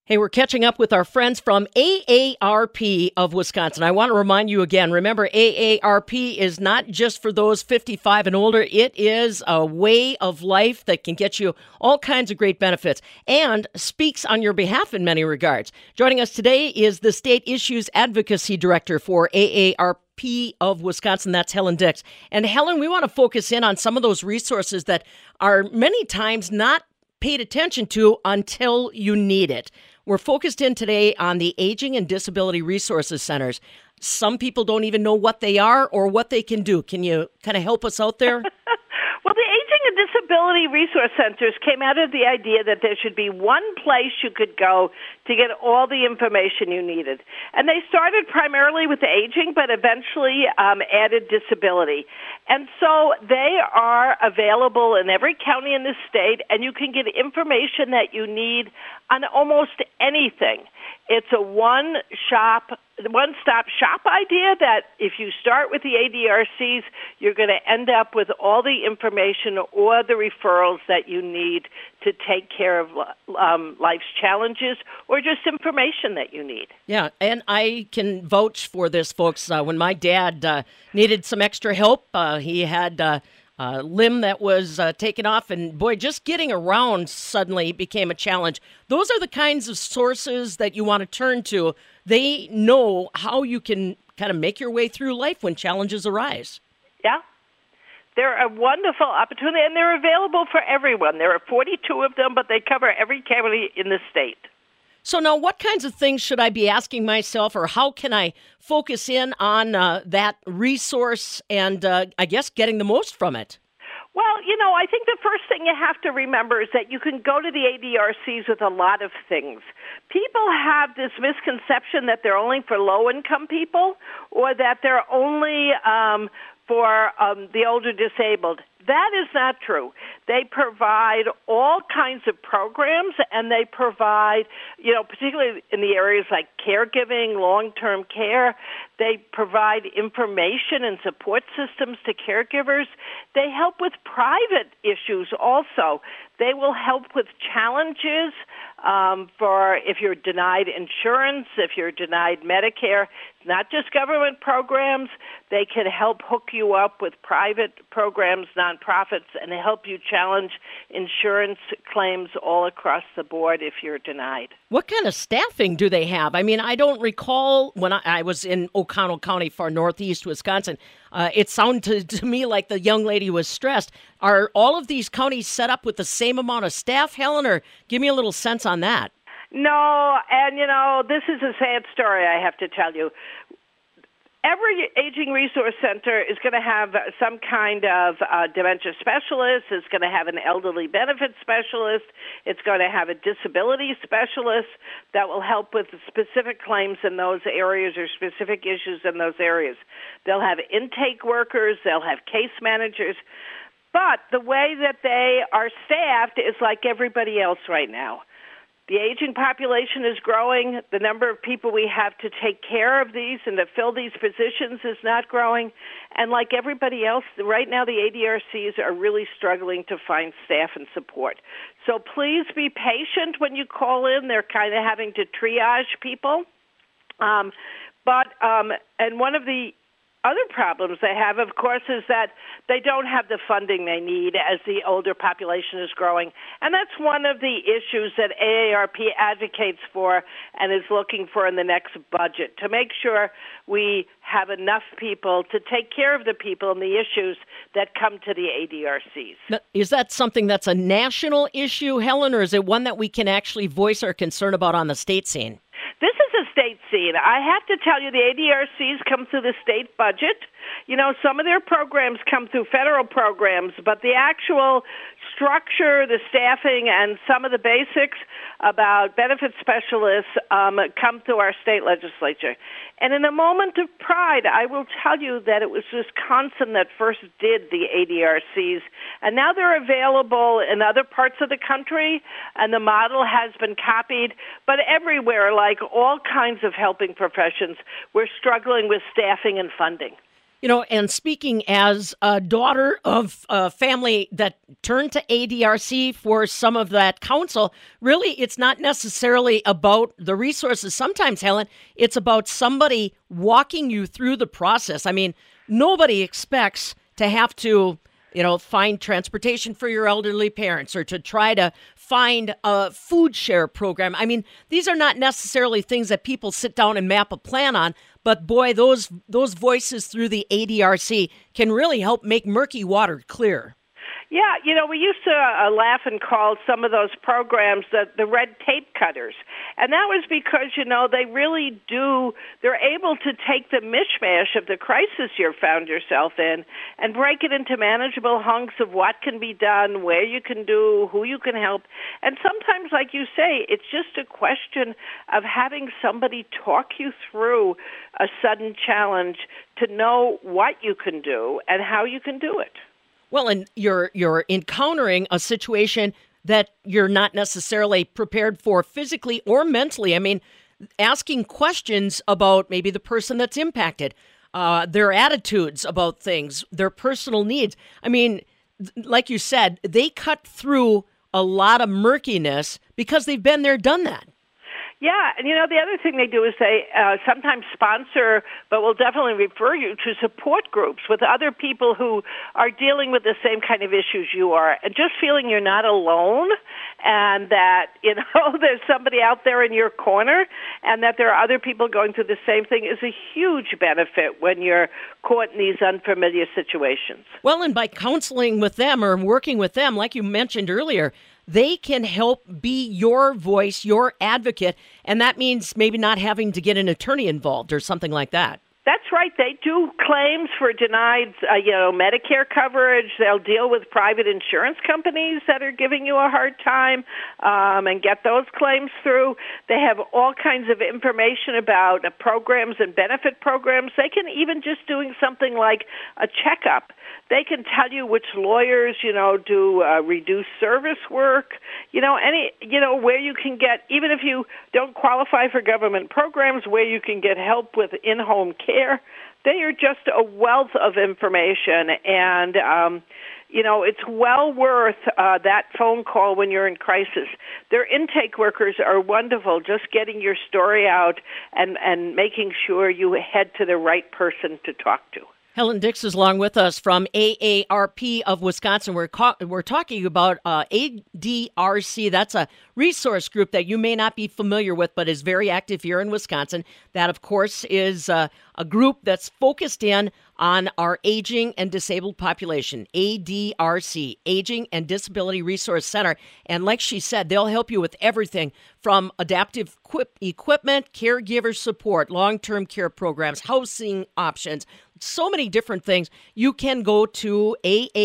Hey, we're catching up with our friends from AARP of Wisconsin. I want to remind you again, remember, AARP is not just for those 55 and older. It is a way of life that can get you all kinds of great benefits and speaks on your behalf in many regards. Joining us today is the State Issues Advocacy Director for AARP of Wisconsin. That's Helen Dix. And Helen, we want to focus in on some of those resources that are many times not paid attention to until you need it. We're focused in today on the Aging and Disability Resources Centers. Some people don't even know what they are or what they can do. Can you kind of help us out there? Well, the Aging and Disability Resource Centers came out of the idea that there should be one place you could go to get all the information you needed. And they started primarily with aging, but eventually added disability. And so they are available in every county in the state, and you can get information that you need on almost anything. It's a one-stop shop idea that if you start with the ADRCs, you're going to end up with all the information or the referrals that you need to take care of life's challenges or just information that you need. Yeah, and I can vouch for this, folks. When my dad needed some extra help, he had a limb that was taken off, and boy, just getting around suddenly became a challenge. Those are the kinds of sources that you want to turn to. They know how you can kind of make your way through life when challenges arise. Yeah. They're a wonderful opportunity, and they're available for everyone. There are 42 of them, but they cover every county in the state. So now what kinds of things should I be asking myself, or how can I focus in on that resource and, I guess, getting the most from it? Well, I think the first thing you have to remember is that you can go to the ADRCs with a lot of things. People have this misconception that they're only for low-income people or that they're only for the older disabled. That is not true. They provide all kinds of programs, and they provide, particularly in the areas like caregiving, long-term care, they provide information and support systems to caregivers. They help with private issues also. They will help with challenges for if you're denied insurance, if you're denied Medicare, not just government programs. They can help hook you up with private programs, nonprofits, and help you challenge insurance claims all across the board if you're denied. What kind of staffing do they have? I mean, I don't recall when I was in O'Connell County for northeast Wisconsin. It sounded to me like the young lady was stressed. Are all of these counties set up with the same amount of staff, Helen, or give me a little sense on that? No, and this is a sad story I have to tell you. Every aging resource center is going to have some kind of dementia specialist. It's going to have an elderly benefits specialist. It's going to have a disability specialist that will help with specific claims in those areas or specific issues in those areas. They'll have intake workers. They'll have case managers. But the way that they are staffed is like everybody else right now. The aging population is growing. The number of people we have to take care of these and to fill these positions is not growing. And like everybody else, right now the ADRCs are really struggling to find staff and support. So please be patient when you call in. They're kind of having to triage people. And one of the other problems they have, of course, is that they don't have the funding they need as the older population is growing. And that's one of the issues that AARP advocates for and is looking for in the next budget, to make sure we have enough people to take care of the people and the issues that come to the ADRCs. Now, is that something that's a national issue, Helen, or is it one that we can actually voice our concern about on the state scene? This is a state scene. I have to tell you, the ADRCs come through the state budget. Some of their programs come through federal programs, but the actual structure, the staffing, and some of the basics about benefit specialists come through our state legislature. And in a moment of pride, I will tell you that it was Wisconsin that first did the ADRCs, and now they're available in other parts of the country, and the model has been copied. But everywhere, like all kinds of helping professions, we're struggling with staffing and funding. And speaking as a daughter of a family that turned to ADRC for some of that counsel, really, it's not necessarily about the resources. Sometimes, Helen, it's about somebody walking you through the process. I mean, nobody expects to have to, find transportation for your elderly parents or to try to find a food share program. I mean, these are not necessarily things that people sit down and map a plan on, but boy, those voices through the ADRC can really help make murky water clear. Yeah, we used to laugh and call some of those programs the red tape cutters. And that was because, they really they're able to take the mishmash of the crisis you found yourself in and break it into manageable hunks of what can be done, where you can do, who you can help. And sometimes, like you say, it's just a question of having somebody talk you through a sudden challenge to know what you can do and how you can do it. Well, and you're encountering a situation that you're not necessarily prepared for physically or mentally. I mean, asking questions about maybe the person that's impacted, their attitudes about things, their personal needs. I mean, like you said, they cut through a lot of murkiness because they've been there, done that. Yeah, and the other thing they do is they sometimes sponsor, but will definitely refer you to support groups with other people who are dealing with the same kind of issues you are, and just feeling you're not alone, and that there's somebody out there in your corner, and that there are other people going through the same thing is a huge benefit when you're caught in these unfamiliar situations. Well, and by counseling with them or working with them, like you mentioned earlier, they can help be your voice, your advocate, and that means maybe not having to get an attorney involved or something like that. That's right. They do claims for denied, Medicare coverage. They'll deal with private insurance companies that are giving you a hard time and get those claims through. They have all kinds of information about programs and benefit programs. They can even just doing something like a checkup. They can tell you which lawyers, do reduced service work, where you can get, even if you don't qualify for government programs, where you can get help with in-home care. They are just a wealth of information, and, it's well worth that phone call when you're in crisis. Their intake workers are wonderful, just getting your story out and making sure you head to the right person to talk to. Helen Dix is along with us from AARP of Wisconsin. We're talking about ADRC. That's a resource group that you may not be familiar with, but is very active here in Wisconsin. That, of course, is a group that's focused in on our aging and disabled population, ADRC, Aging and Disability Resource Center. And like she said, they'll help you with everything from adaptive equipment, caregiver support, long-term care programs, housing options, so many different things. You can go to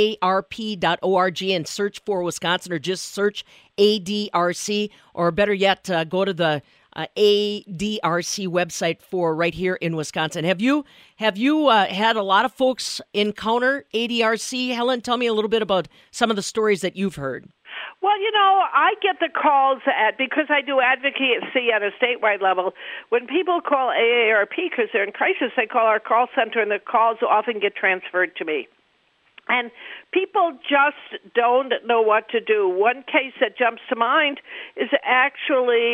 aarp.org and search for Wisconsin, or just search ADRC, or better yet, go to the ADRC website for right here in Wisconsin. Have you had a lot of folks encounter ADRC? Helen, tell me a little bit about some of the stories that you've heard. Well, I get the calls because I do advocacy at a statewide level. When people call AARP because they're in crisis, they call our call center, and the calls often get transferred to me. And people just don't know what to do. One case that jumps to mind is actually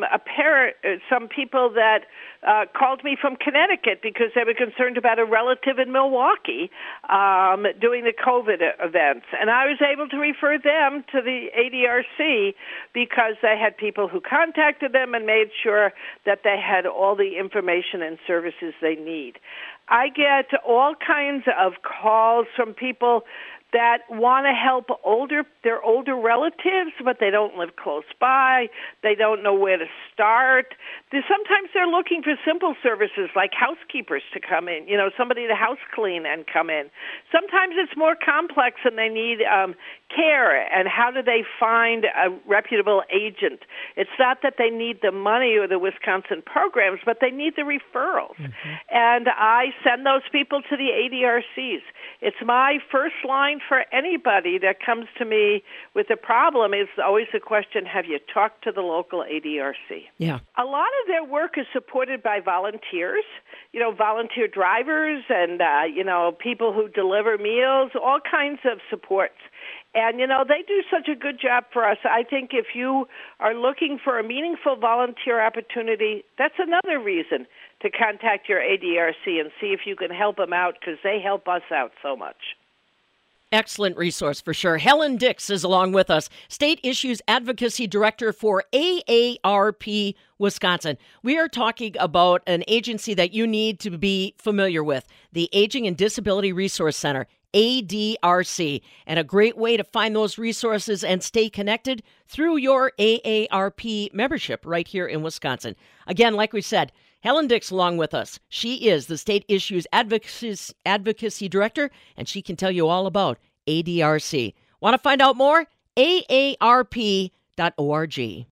some people that called me from Connecticut because they were concerned about a relative in Milwaukee doing the COVID events. And I was able to refer them to the ADRC because they had people who contacted them and made sure that they had all the information and services they need. I get all kinds of calls from people that want to help their older relatives, but they don't live close by. They don't know where to start. Sometimes they're looking for simple services like housekeepers to come in, somebody to house clean and come in. Sometimes it's more complex and they need care, and how do they find a reputable agent? It's not that they need the money or the Wisconsin programs, but they need the referrals. Mm-hmm. And I send those people to the ADRCs. It's my first line for anybody that comes to me with a problem, it's always the question, have you talked to the local ADRC? Yeah. A lot of their work is supported by volunteers, volunteer drivers and, people who deliver meals, all kinds of supports. And, they do such a good job for us. I think if you are looking for a meaningful volunteer opportunity, that's another reason to contact your ADRC and see if you can help them out, because they help us out so much. Excellent resource for sure. Helen Dix is along with us, State Issues Advocacy Director for AARP Wisconsin. We are talking about an agency that you need to be familiar with, the Aging and Disability Resource Center, ADRC, and a great way to find those resources and stay connected through your AARP membership right here in Wisconsin. Again, like we said, Helen Dix along with us. She is the State Issues Advocacy Director, and she can tell you all about ADRC. Want to find out more? AARP.org.